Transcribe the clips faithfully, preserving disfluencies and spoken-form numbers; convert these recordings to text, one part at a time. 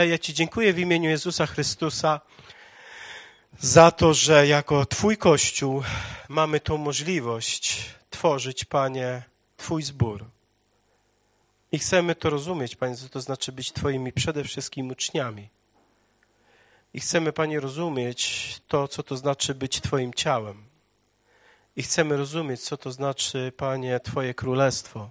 Ja Ci dziękuję w imieniu Jezusa Chrystusa za to, że jako Twój Kościół mamy tą możliwość tworzyć, Panie, Twój zbór. I chcemy to rozumieć, Panie, co to znaczy być Twoimi przede wszystkim uczniami. I chcemy, Panie, rozumieć to, co to znaczy być Twoim ciałem. I chcemy rozumieć, co to znaczy, Panie, Twoje królestwo.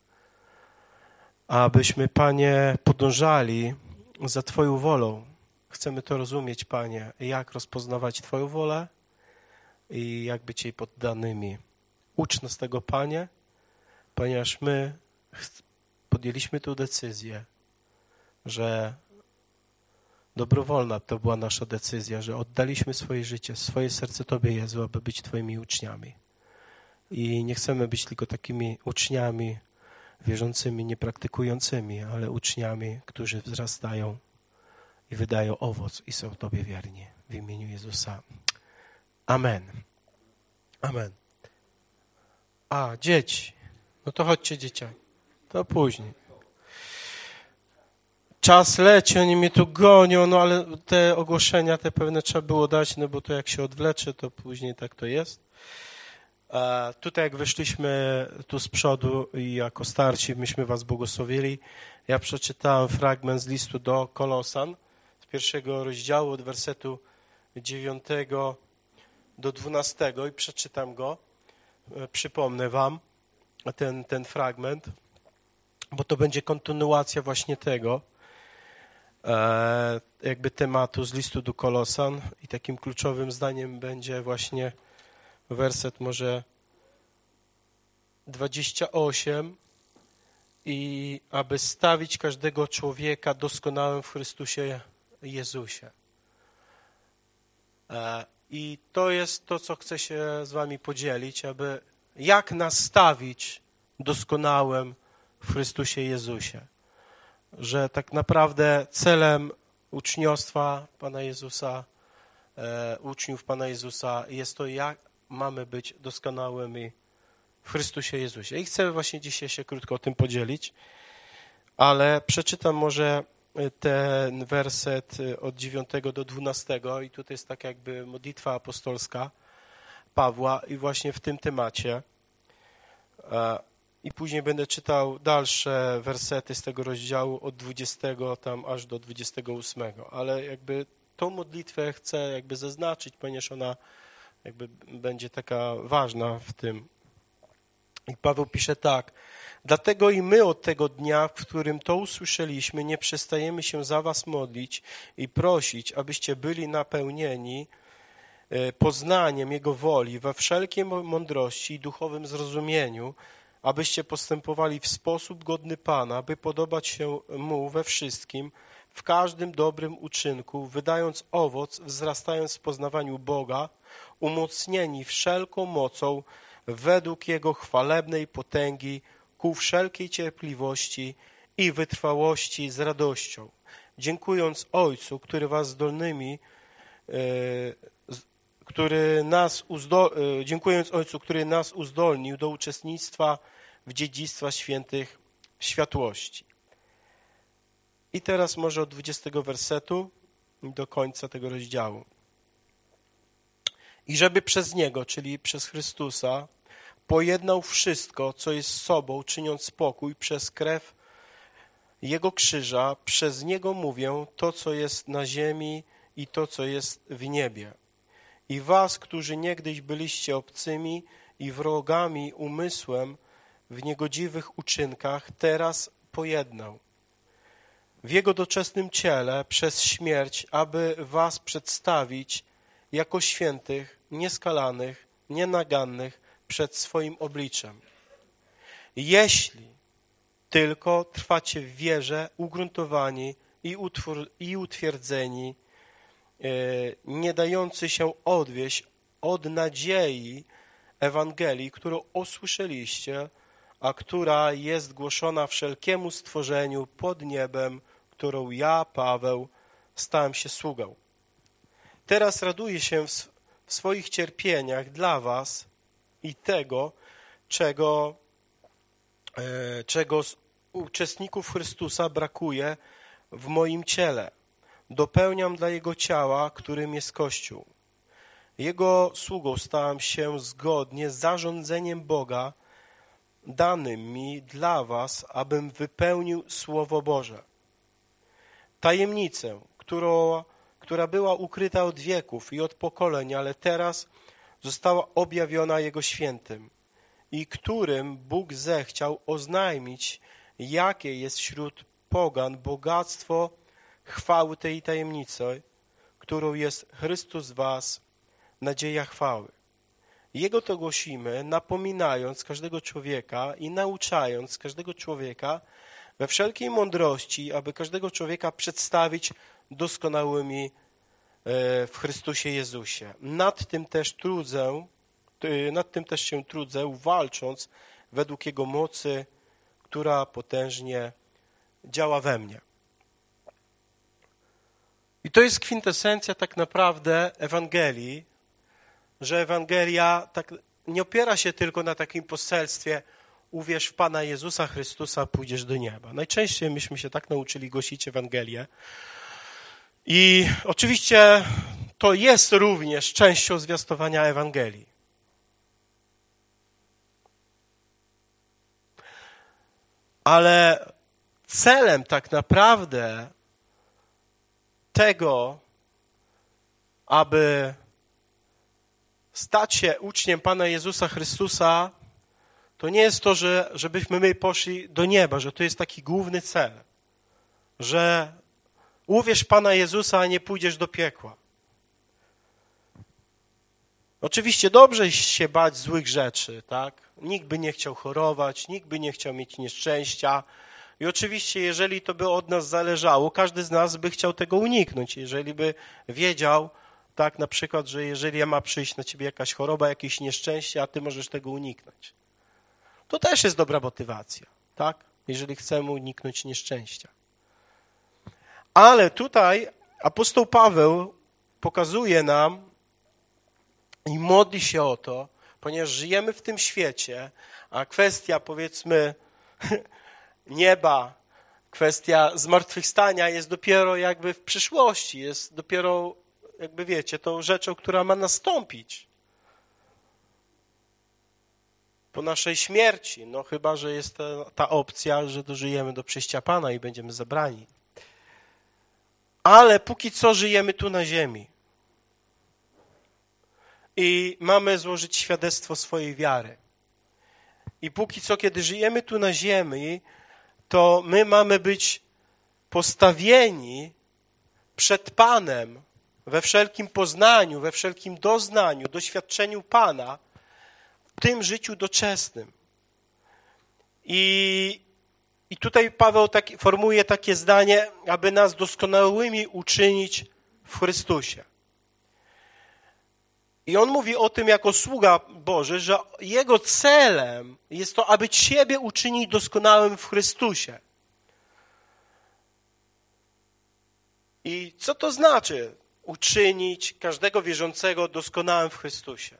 Abyśmy, Panie, podążali za Twoją wolą. Chcemy to rozumieć, Panie, jak rozpoznawać Twoją wolę i jak być jej poddanymi. Ucz nas tego, Panie, ponieważ my podjęliśmy tę decyzję, że dobrowolna to była nasza decyzja, że oddaliśmy swoje życie, swoje serce Tobie, Jezu, aby być Twoimi uczniami. I nie chcemy być tylko takimi uczniami wierzącymi, niepraktykującymi, ale uczniami, którzy wzrastają i wydają owoc i są Tobie wierni. W imieniu Jezusa. Amen. Amen. A, dzieci. No to chodźcie, dzieciaki. To później. Czas leci, oni mnie tu gonią, no ale te ogłoszenia, te pewne trzeba było dać, no bo to jak się odwlecze, to później tak to jest. A tutaj jak wyszliśmy tu z przodu i jako starsi, myśmy was błogosławili, ja przeczytałem fragment z listu do Kolosan, z pierwszego rozdziału, od wersetu dziewiątego do dwunastego i przeczytam go, przypomnę wam ten, ten fragment, bo to będzie kontynuacja właśnie tego, e, jakby tematu z listu do Kolosan i takim kluczowym zdaniem będzie właśnie werset może dwadzieścia osiem i aby stawić każdego człowieka doskonałym w Chrystusie Jezusie. I to jest to, co chcę się z wami podzielić, aby jak nastawić doskonałym w Chrystusie Jezusie. Że tak naprawdę celem uczniostwa Pana Jezusa, e, uczniów Pana Jezusa jest to, jak mamy być doskonałymi w Chrystusie Jezusie. I chcę właśnie dzisiaj się krótko o tym podzielić, ale przeczytam może ten werset od dziewiątego do dwunastego i tutaj jest tak jakby modlitwa apostolska Pawła i właśnie w tym temacie. I później będę czytał dalsze wersety z tego rozdziału od dwudziestego tam aż do dwudziestego ósmego, ale jakby tą modlitwę chcę jakby zaznaczyć, ponieważ ona jakby będzie taka ważna w tym. I Paweł pisze tak: dlatego i my od tego dnia, w którym to usłyszeliśmy, nie przestajemy się za was modlić i prosić, abyście byli napełnieni poznaniem Jego woli we wszelkiej mądrości i duchowym zrozumieniu, abyście postępowali w sposób godny Pana, by podobać się Mu we wszystkim, w każdym dobrym uczynku, wydając owoc, wzrastając w poznawaniu Boga, umocnieni wszelką mocą według Jego chwalebnej potęgi, ku wszelkiej cierpliwości i wytrwałości z radością, dziękując Ojcu, który was zdolnymi, który nas uzdo, dziękując Ojcu, który nas uzdolnił do uczestnictwa w dziedzictwa świętych w światłości. I teraz może od dwudziestego wersetu do końca tego rozdziału. I żeby przez Niego, czyli przez Chrystusa, pojednał wszystko, co jest sobą, czyniąc spokój przez krew Jego krzyża, przez Niego mówię to, co jest na ziemi i to, co jest w niebie. I was, którzy niegdyś byliście obcymi i wrogami umysłem w niegodziwych uczynkach, teraz pojednał w Jego doczesnym ciele przez śmierć, aby was przedstawić jako świętych, nieskalanych, nienagannych przed swoim obliczem. Jeśli tylko trwacie w wierze, ugruntowani i, utwór, i utwierdzeni, nie dający się odwieść od nadziei Ewangelii, którą usłyszeliście, a która jest głoszona wszelkiemu stworzeniu pod niebem, którą ja, Paweł, stałem się sługą. Teraz raduję się w, w swoich cierpieniach dla was i tego, czego, e, czego z uczestników Chrystusa brakuje w moim ciele, dopełniam dla Jego ciała, którym jest Kościół. Jego sługą stałem się zgodnie z zarządzeniem Boga danym mi dla was, abym wypełnił Słowo Boże. Tajemnicę, którą, która była ukryta od wieków i od pokoleń, ale teraz została objawiona Jego świętym i którym Bóg zechciał oznajmić, jakie jest wśród pogan bogactwo chwały tej tajemnicy, którą jest Chrystus w was, nadzieja chwały. Jego to głosimy, napominając każdego człowieka i nauczając każdego człowieka we wszelkiej mądrości, aby każdego człowieka przedstawić doskonałymi w Chrystusie Jezusie. Nad tym też trudzę, nad tym też się trudzę, walcząc według Jego mocy, która potężnie działa we mnie. I to jest kwintesencja tak naprawdę Ewangelii, że Ewangelia tak nie opiera się tylko na takim poselstwie uwierz w Pana Jezusa Chrystusa, pójdziesz do nieba. Najczęściej myśmy się tak nauczyli głosić Ewangelię. I oczywiście to jest również częścią zwiastowania Ewangelii. Ale celem tak naprawdę tego, aby stać się uczniem Pana Jezusa Chrystusa, to nie jest to, że, żebyśmy my poszli do nieba, że to jest taki główny cel, że uwierz Pana Jezusa, a nie pójdziesz do piekła. Oczywiście dobrze się bać złych rzeczy, tak? Nikt by nie chciał chorować, nikt by nie chciał mieć nieszczęścia. I oczywiście, jeżeli to by od nas zależało, każdy z nas by chciał tego uniknąć. Jeżeli by wiedział, tak, na przykład, że jeżeli ma przyjść na ciebie jakaś choroba, jakieś nieszczęście, a ty możesz tego uniknąć. To też jest dobra motywacja, tak? Jeżeli chcemy uniknąć nieszczęścia. Ale tutaj apostoł Paweł pokazuje nam i modli się o to, ponieważ żyjemy w tym świecie, a kwestia, powiedzmy, nieba, kwestia zmartwychwstania jest dopiero jakby w przyszłości, jest dopiero, jakby wiecie, tą rzeczą, która ma nastąpić po naszej śmierci, no chyba, że jest ta, ta opcja, że dożyjemy do przyjścia Pana i będziemy zabrani. Ale póki co żyjemy tu na ziemi i mamy złożyć świadectwo swojej wiary. I póki co, kiedy żyjemy tu na ziemi, to my mamy być postawieni przed Panem we wszelkim poznaniu, we wszelkim doznaniu, doświadczeniu Pana w tym życiu doczesnym. I, i tutaj Paweł tak, formułuje takie zdanie, aby nas doskonałymi uczynić w Chrystusie. I on mówi o tym jako sługa Boży, że jego celem jest to, aby ciebie uczynić doskonałym w Chrystusie. I co to znaczy uczynić każdego wierzącego doskonałym w Chrystusie?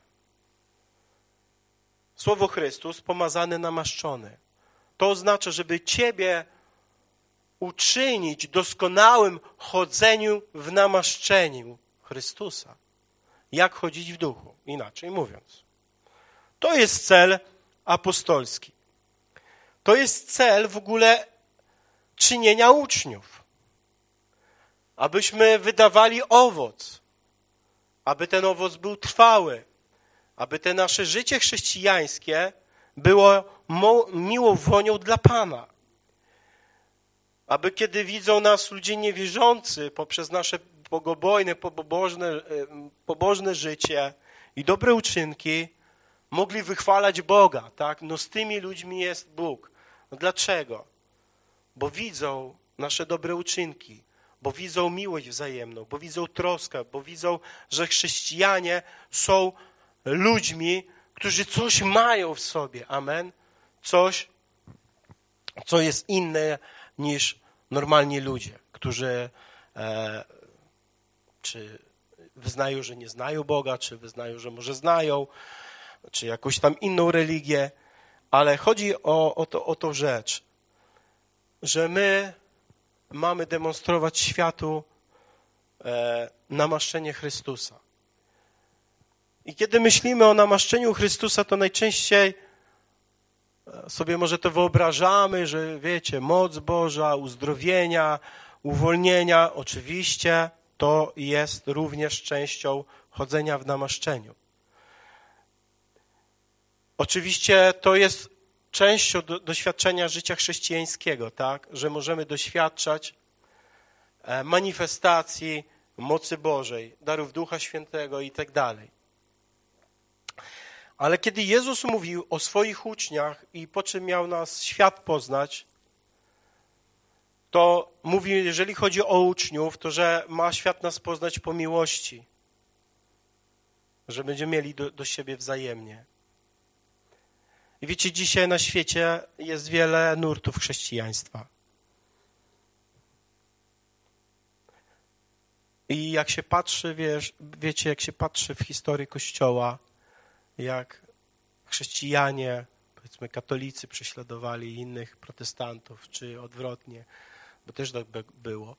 Słowo Chrystus, pomazany, namaszczony. To oznacza, żeby ciebie uczynić doskonałym chodzeniu w namaszczeniu Chrystusa. Jak chodzić w duchu, inaczej mówiąc. To jest cel apostolski. To jest cel w ogóle czynienia uczniów. Abyśmy wydawali owoc, aby ten owoc był trwały, aby te nasze życie chrześcijańskie było miłą wonią dla Pana. Aby kiedy widzą nas ludzie niewierzący poprzez nasze bogobojne, pobożne, pobożne życie i dobre uczynki, mogli wychwalać Boga, tak? No z tymi ludźmi jest Bóg. No dlaczego? Bo widzą nasze dobre uczynki, bo widzą miłość wzajemną, bo widzą troskę, bo widzą, że chrześcijanie są ludźmi, którzy coś mają w sobie. Amen? Coś, co jest inne niż normalni ludzie, którzy e, czy wyznają, że nie znają Boga, czy wyznają, że może znają, czy jakąś tam inną religię, ale chodzi o, o, to, o tą rzecz, że my mamy demonstrować światu e, namaszczenie Chrystusa. I kiedy myślimy o namaszczeniu Chrystusa, to najczęściej sobie może to wyobrażamy, że wiecie, moc Boża, uzdrowienia, uwolnienia. Oczywiście to jest również częścią chodzenia w namaszczeniu. Oczywiście to jest częścią do, doświadczenia życia chrześcijańskiego, tak? Że możemy doświadczać manifestacji mocy Bożej, darów Ducha Świętego i tak dalej. Ale kiedy Jezus mówił o swoich uczniach i po czym miał nas świat poznać, to mówi, jeżeli chodzi o uczniów, to że ma świat nas poznać po miłości, że będziemy mieli do, do siebie wzajemnie. I wiecie, dzisiaj na świecie jest wiele nurtów chrześcijaństwa. I jak się patrzy, wiesz, wiecie, jak się patrzy w historię Kościoła, jak chrześcijanie, powiedzmy katolicy prześladowali innych protestantów, czy odwrotnie, bo też tak było,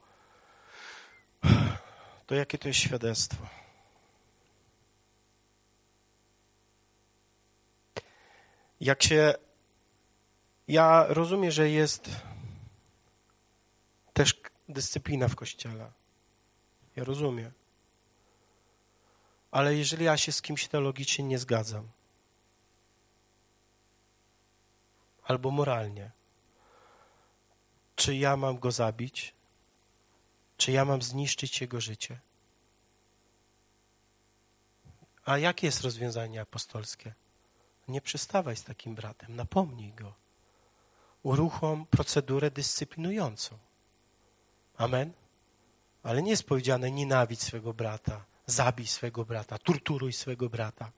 to jakie to jest świadectwo? Jak się... Ja rozumiem, że jest też dyscyplina w Kościele. Ja rozumiem. Ale jeżeli ja się z kimś teologicznie nie zgadzam, albo moralnie, czy ja mam go zabić, czy ja mam zniszczyć jego życie? A jakie jest rozwiązanie apostolskie? Nie przystawaj z takim bratem, napomnij go. Uruchom procedurę dyscyplinującą. Amen? Ale nie jest powiedziane nienawidź swego brata, zabij swego brata, torturuj swego brata.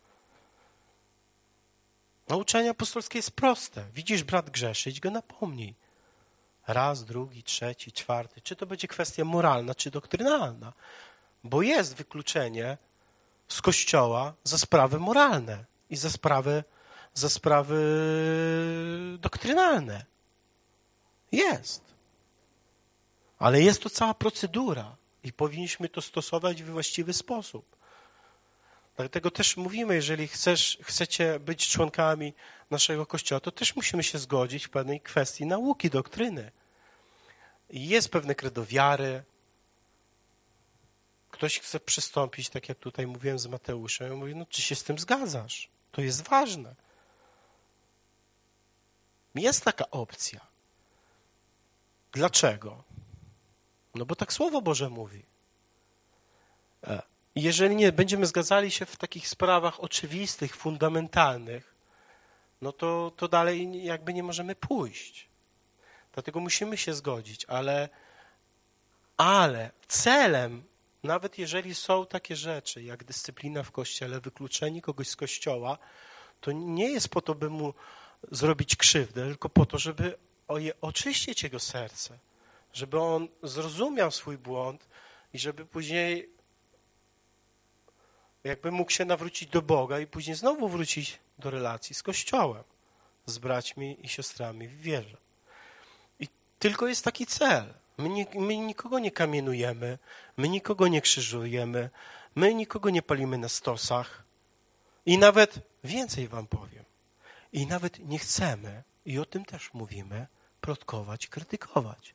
Nauczanie apostolskie jest proste. Widzisz brat grzeszy, idź go napomnij. Raz, drugi, trzeci, czwarty. Czy to będzie kwestia moralna, czy doktrynalna? Bo jest wykluczenie z Kościoła za sprawy moralne i za sprawy, za sprawy doktrynalne. Jest. Ale jest to cała procedura i powinniśmy to stosować w właściwy sposób. Dlatego też mówimy, jeżeli chcesz, chcecie być członkami naszego Kościoła, to też musimy się zgodzić w pewnej kwestii nauki, doktryny. I jest pewne credo wiary. Ktoś chce przystąpić, tak jak tutaj mówiłem z Mateuszem, ja mówię, no czy się z tym zgadzasz? To jest ważne. Jest taka opcja. Dlaczego? No bo tak Słowo Boże mówi. Jeżeli nie będziemy zgadzali się w takich sprawach oczywistych, fundamentalnych, no to, to dalej jakby nie możemy pójść. Dlatego musimy się zgodzić, ale, ale celem, nawet jeżeli są takie rzeczy jak dyscyplina w Kościele, wykluczenie kogoś z Kościoła, to nie jest po to, by mu zrobić krzywdę, tylko po to, żeby oczyścić jego serce, żeby on zrozumiał swój błąd i żeby później jakby mógł się nawrócić do Boga i później znowu wrócić do relacji z Kościołem, z braćmi i siostrami w wierze. I tylko jest taki cel. My, nie, my nikogo nie kamienujemy, my nikogo nie krzyżujemy, my nikogo nie palimy na stosach i nawet więcej wam powiem. I nawet nie chcemy, i o tym też mówimy, plotkować, krytykować.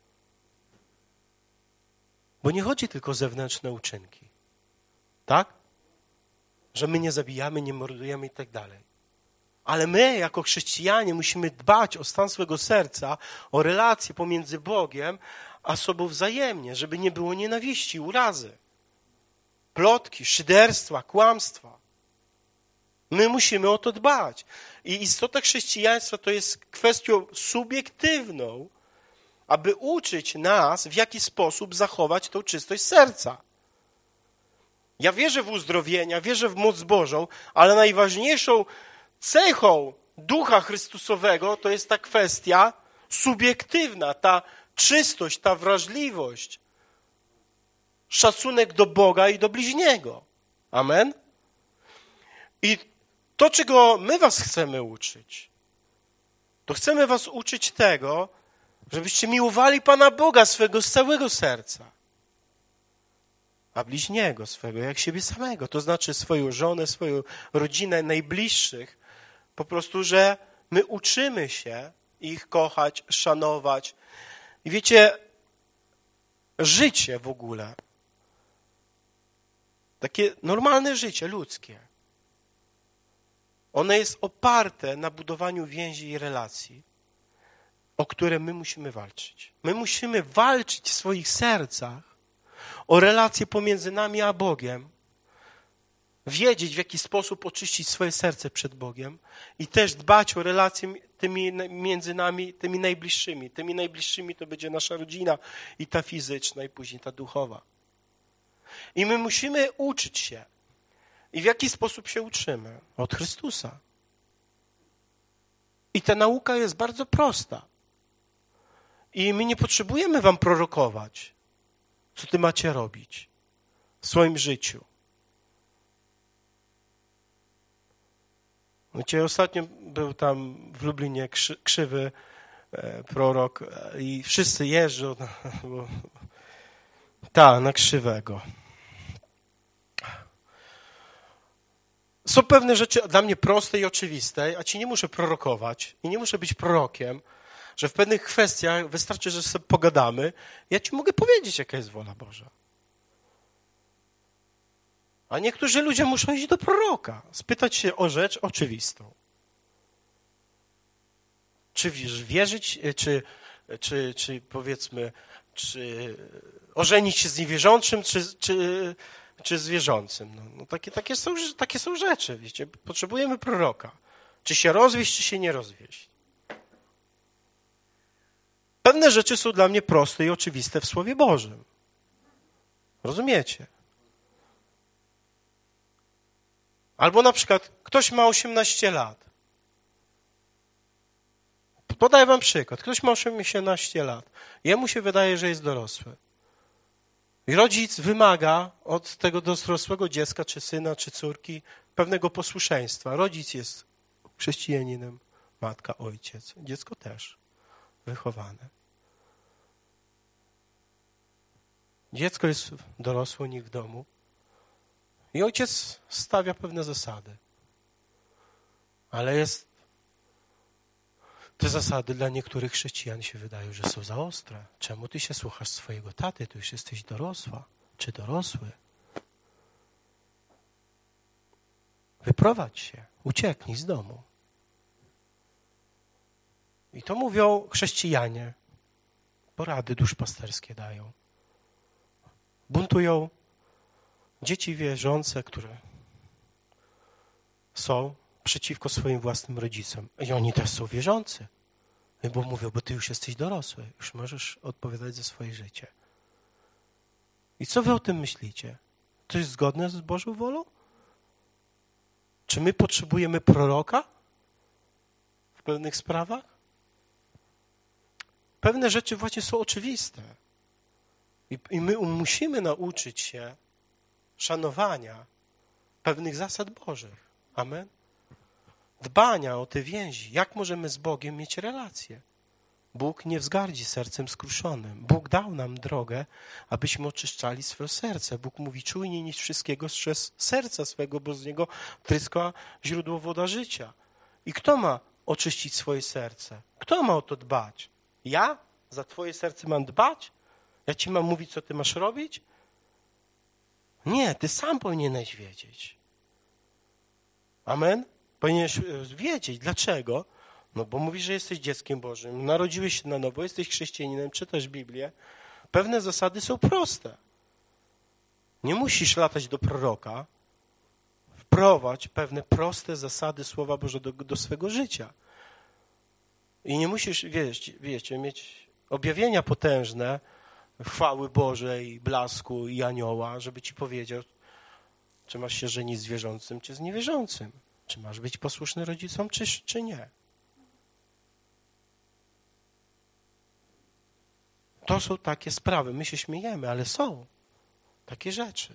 Bo nie chodzi tylko o zewnętrzne uczynki. Tak? Że my nie zabijamy, nie mordujemy i tak dalej. Ale my, jako chrześcijanie, musimy dbać o stan swego serca, o relacje pomiędzy Bogiem a sobą wzajemnie, żeby nie było nienawiści, urazy, plotki, szyderstwa, kłamstwa. My musimy o to dbać. I istota chrześcijaństwa to jest kwestią subiektywną, aby uczyć nas, w jaki sposób zachować tą czystość serca. Ja wierzę w uzdrowienia, wierzę w moc Bożą, ale najważniejszą cechą Ducha Chrystusowego to jest ta kwestia subiektywna, ta czystość, ta wrażliwość, szacunek do Boga i do bliźniego. Amen? I to, czego my was chcemy uczyć, to chcemy was uczyć tego, żebyście miłowali Pana Boga swego z całego serca. a bliźniego swego jak siebie samego. To znaczy swoją żonę, swoją rodzinę, najbliższych. Po prostu, że my uczymy się ich kochać, szanować. I wiecie, życie w ogóle, takie normalne życie ludzkie, ono jest oparte na budowaniu więzi i relacji, o które my musimy walczyć. My musimy walczyć w swoich sercach o relacje pomiędzy nami a Bogiem, wiedzieć, w jaki sposób oczyścić swoje serce przed Bogiem i też dbać o relacje tymi, między nami, tymi najbliższymi. Tymi najbliższymi to będzie nasza rodzina i ta fizyczna, i później ta duchowa. I my musimy uczyć się. I w jaki sposób się uczymy? Od Chrystusa. I ta nauka jest bardzo prosta. I my nie potrzebujemy wam prorokować, co ty macie robić w swoim życiu. Wiecie, ostatnio był tam w Lublinie krzy, krzywy e, prorok e, i wszyscy jeżdżą na, bo, ta, na krzywego. Są pewne rzeczy dla mnie proste i oczywiste, a ci nie muszę prorokować i nie muszę być prorokiem, że w pewnych kwestiach wystarczy, że sobie pogadamy. Ja ci mogę powiedzieć, jaka jest wola Boża. A niektórzy ludzie muszą iść do proroka, spytać się o rzecz oczywistą. Czy wierzyć, czy, czy, czy powiedzmy, czy ożenić się z niewierzącym, czy, czy, czy z wierzącym. No, no takie, takie, są, takie są rzeczy, wiecie. Potrzebujemy proroka. Czy się rozwieść, czy się nie rozwieść. Pewne rzeczy są dla mnie proste i oczywiste w Słowie Bożym. Rozumiecie? Albo na przykład ktoś ma osiemnaście lat. Podaję wam przykład. Ktoś ma osiemnaście lat. Jemu się wydaje, że jest dorosły. I rodzic wymaga od tego dorosłego dziecka, czy syna, czy córki pewnego posłuszeństwa. Rodzic jest chrześcijaninem, matka, ojciec. Dziecko też wychowane. Dziecko jest dorosłe u nich w domu. I ojciec stawia pewne zasady. Ale jest... Te zasady dla niektórych chrześcijan się wydają, że są za ostre. Czemu ty się słuchasz swojego taty? Ty już jesteś dorosła czy dorosły. Wyprowadź się, ucieknij z domu. I to mówią chrześcijanie. Porady duszpasterskie dają. Buntują dzieci wierzące, które są przeciwko swoim własnym rodzicom. I oni też są wierzący. Bo mówią, bo ty już jesteś dorosły, już możesz odpowiadać za swoje życie. I co wy o tym myślicie? To jest zgodne z Bożą wolą? Czy my potrzebujemy proroka w pewnych sprawach? Pewne rzeczy właśnie są oczywiste. I, i my musimy nauczyć się szanowania pewnych zasad Bożych. Amen? Dbania o te więzi. Jak możemy z Bogiem mieć relacje? Bóg nie wzgardzi sercem skruszonym. Bóg dał nam drogę, abyśmy oczyszczali swoje serce. Bóg mówi, czujniej niż wszystkiego przez serca swego, bo z niego tryska źródło woda życia. I kto ma oczyścić swoje serce? Kto ma o to dbać? Ja? Za twoje serce mam dbać? Ja ci mam mówić, co ty masz robić? Nie, ty sam powinieneś wiedzieć. Amen? Powinieneś wiedzieć. Dlaczego? No bo mówisz, że jesteś dzieckiem Bożym, narodziłeś się na nowo, jesteś chrześcijaninem, czytasz Biblię. Pewne zasady są proste. Nie musisz latać do proroka. Wprowadź pewne proste zasady Słowa Bożego do, do swego życia. I nie musisz, wiecie, wiecie, mieć objawienia potężne, chwały Bożej, blasku i anioła, żeby ci powiedział, czy masz się żenić z wierzącym, czy z niewierzącym. Czy masz być posłuszny rodzicom, czy, czy nie. To są takie sprawy. My się śmiejemy, ale są takie rzeczy.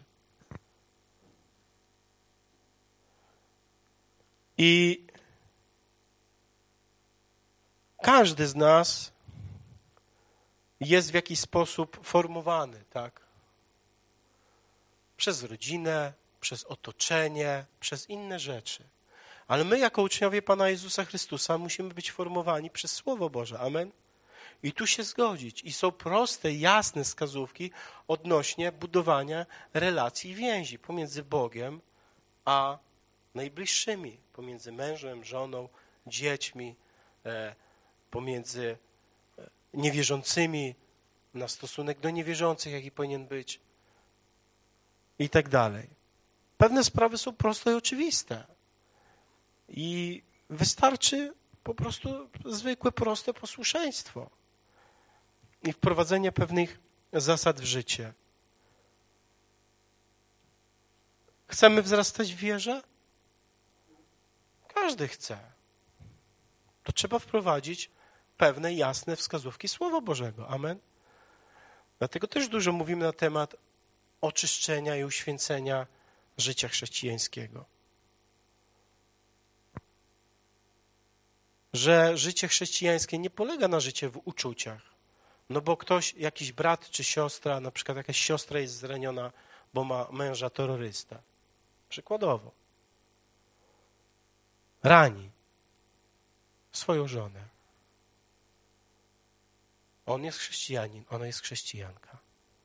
I każdy z nas jest w jakiś sposób formowany, tak? Przez rodzinę, przez otoczenie, przez inne rzeczy. Ale my jako uczniowie Pana Jezusa Chrystusa musimy być formowani przez Słowo Boże. Amen? I tu się zgodzić. I są proste, jasne wskazówki odnośnie budowania relacji i więzi pomiędzy Bogiem a najbliższymi. Pomiędzy mężem, żoną, dziećmi, e, pomiędzy niewierzącymi, na stosunek do niewierzących, jaki powinien być i tak dalej. Pewne sprawy są proste i oczywiste. I wystarczy po prostu zwykłe, proste posłuszeństwo i wprowadzenie pewnych zasad w życie. Chcemy wzrastać w wierze? Każdy chce. To trzeba wprowadzić pewne jasne wskazówki Słowa Bożego. Amen. Dlatego też dużo mówimy na temat oczyszczenia i uświęcenia życia chrześcijańskiego. Że życie chrześcijańskie nie polega na życiu w uczuciach. No bo ktoś, jakiś brat czy siostra, na przykład jakaś siostra jest zraniona, bo ma męża terrorystę. Przykładowo. Rani swoją żonę. On jest chrześcijanin, ona jest chrześcijanka.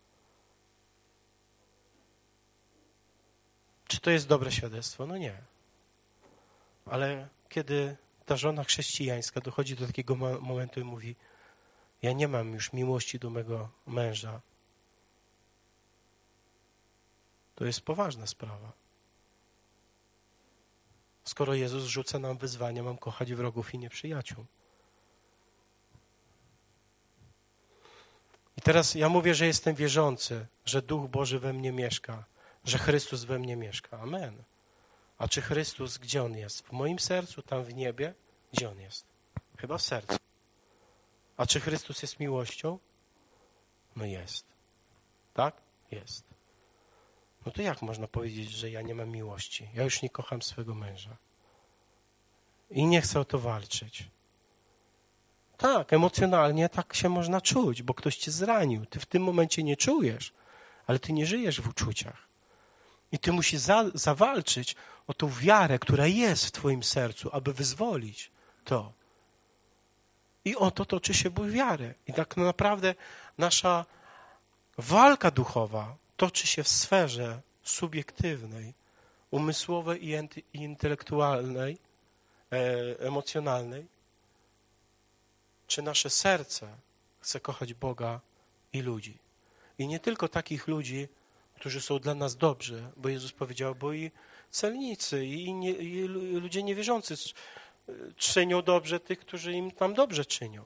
Czy to jest dobre świadectwo? No nie. Ale kiedy ta żona chrześcijańska dochodzi do takiego momentu i mówi: ja nie mam już miłości do mego męża, to jest poważna sprawa. Skoro Jezus rzuca nam wyzwanie, mam kochać wrogów i nieprzyjaciół. I teraz ja mówię, że jestem wierzący, że Duch Boży we mnie mieszka, że Chrystus we mnie mieszka. Amen. A czy Chrystus, gdzie On jest? W moim sercu, tam w niebie? Gdzie On jest? Chyba w sercu. A czy Chrystus jest miłością? No jest. Tak? Jest. No to jak można powiedzieć, że ja nie mam miłości? Ja już nie kocham swego męża. I nie chcę o to walczyć. Tak, emocjonalnie tak się można czuć, bo ktoś cię zranił. Ty w tym momencie nie czujesz, ale ty nie żyjesz w uczuciach. I ty musisz za, zawalczyć o tą wiarę, która jest w twoim sercu, aby wyzwolić to. I o to toczy się bój wiary. I tak naprawdę nasza walka duchowa toczy się w sferze subiektywnej, umysłowej i intelektualnej, e, emocjonalnej. Czy nasze serce chce kochać Boga i ludzi. I nie tylko takich ludzi, którzy są dla nas dobrzy, bo Jezus powiedział, bo i celnicy, i, nie, i ludzie niewierzący czynią dobrze tych, którzy im tam dobrze czynią.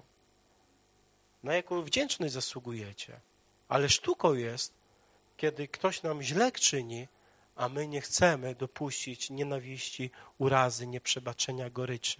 Na jaką wdzięczność zasługujecie. Ale sztuką jest, kiedy ktoś nam źle czyni, a my nie chcemy dopuścić nienawiści, urazy, nieprzebaczenia, goryczy.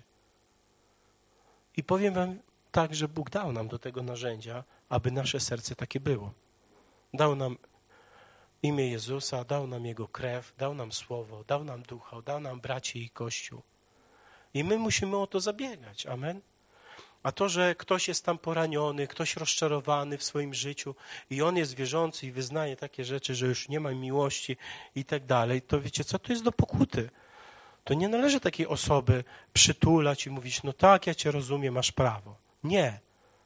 I powiem wam tak, że Bóg dał nam do tego narzędzia, aby nasze serce takie było. Dał nam imię Jezusa, dał nam Jego krew, dał nam Słowo, dał nam Ducha, dał nam braci i Kościół. I my musimy o to zabiegać. Amen. A to, że ktoś jest tam poraniony, ktoś rozczarowany w swoim życiu i on jest wierzący i wyznaje takie rzeczy, że już nie ma miłości i tak dalej, to wiecie co? To jest do pokuty. To nie należy takiej osoby przytulać i mówić, no tak, ja cię rozumiem, masz prawo. Nie.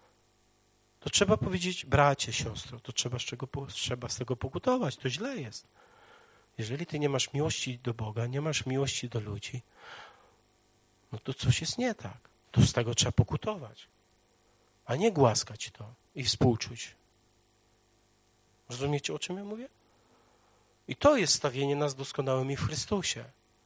To trzeba powiedzieć, bracie, siostro, to trzeba z, czego, trzeba z tego pokutować, to źle jest. Jeżeli ty nie masz miłości do Boga, nie masz miłości do ludzi, no to coś jest nie tak. To z tego trzeba pokutować, a nie głaskać to i współczuć. Rozumiecie, o czym ja mówię? I to jest stawienie nas doskonałymi w Chrystusie.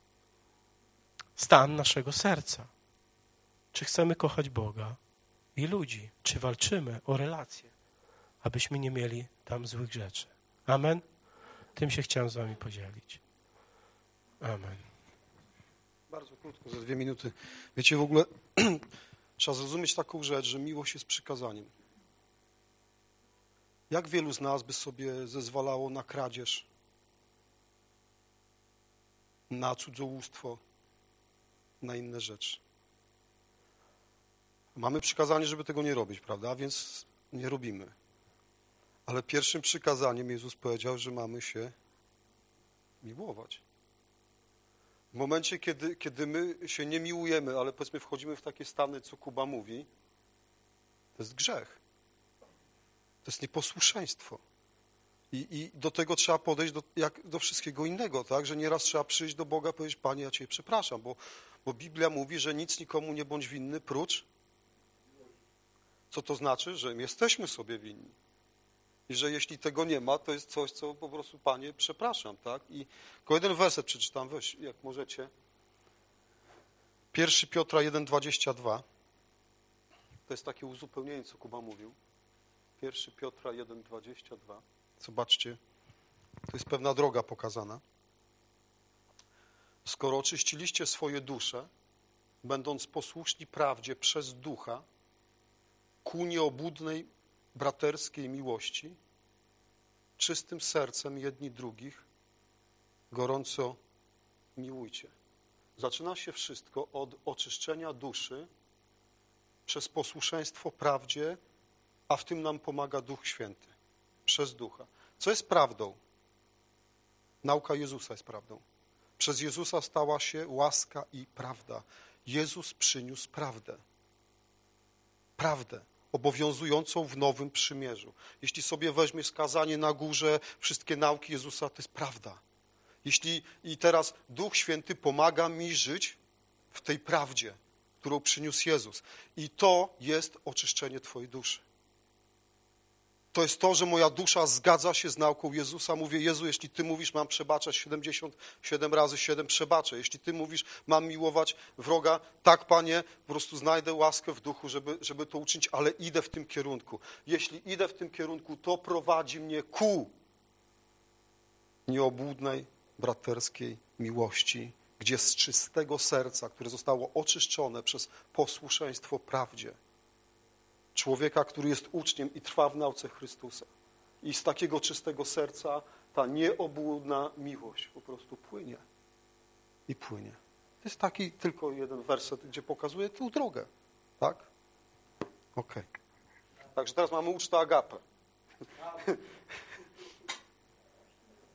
Stan naszego serca. Czy chcemy kochać Boga i ludzi? Czy walczymy o relacje, abyśmy nie mieli tam złych rzeczy? Amen? Tym się chciałem z wami podzielić. Amen. Bardzo krótko, za dwie minuty. Wiecie, w ogóle trzeba zrozumieć taką rzecz, że miłość jest przykazaniem. Jak wielu z nas by sobie zezwalało na kradzież, na cudzołóstwo, na inne rzeczy? Mamy przykazanie, żeby tego nie robić, prawda? Więc nie robimy. Ale pierwszym przykazaniem Jezus powiedział, że mamy się miłować. W momencie, kiedy, kiedy my się nie miłujemy, ale powiedzmy wchodzimy w takie stany, co Kuba mówi, to jest grzech. To jest nieposłuszeństwo. I, i do tego trzeba podejść do, jak do wszystkiego innego, tak? Że nieraz trzeba przyjść do Boga i powiedzieć, Panie, ja Cię przepraszam, bo, bo Biblia mówi, że nic nikomu nie bądź winny, prócz. Co to znaczy? Że jesteśmy sobie winni. I że jeśli tego nie ma, to jest coś, co po prostu, Panie, przepraszam, tak? I tylko jeden werset przeczytam, weź, jak możecie. Pierwszy Piotra jeden, dwadzieścia dwa. To jest takie uzupełnienie, co Kuba mówił. Pierwszy Piotra jeden, dwadzieścia dwa. Zobaczcie, to jest pewna droga pokazana. Skoro oczyściliście swoje dusze, będąc posłuszni prawdzie przez ducha, ku nieobłudnej braterskiej miłości, czystym sercem jedni drugich gorąco miłujcie. Zaczyna się wszystko od oczyszczenia duszy przez posłuszeństwo prawdzie, a w tym nam pomaga Duch Święty, przez Ducha. Co jest prawdą? Nauka Jezusa jest prawdą. Przez Jezusa stała się łaska i prawda. Jezus przyniósł prawdę. Prawdę obowiązującą w Nowym Przymierzu. Jeśli sobie weźmiesz skazanie na górze, wszystkie nauki Jezusa, to jest prawda. Jeśli i teraz Duch Święty pomaga mi żyć w tej prawdzie, którą przyniósł Jezus. I to jest oczyszczenie twojej duszy. To jest to, że moja dusza zgadza się z nauką Jezusa. Mówię, Jezu, jeśli Ty mówisz, mam przebaczać siedemdziesiąt siedem razy siedem, przebaczę. Jeśli Ty mówisz, mam miłować wroga, tak, Panie, po prostu znajdę łaskę w duchu, żeby, żeby to uczynić, ale idę w tym kierunku. Jeśli idę w tym kierunku, to prowadzi mnie ku nieobłudnej, braterskiej miłości, gdzie z czystego serca, które zostało oczyszczone przez posłuszeństwo prawdzie, człowieka, który jest uczniem i trwa w nauce Chrystusa. I z takiego czystego serca ta nieobłudna miłość po prostu płynie i płynie. To jest taki tylko jeden werset, gdzie pokazuje tę drogę. Tak? Okej. Okay. Także teraz mamy ucztę agapę.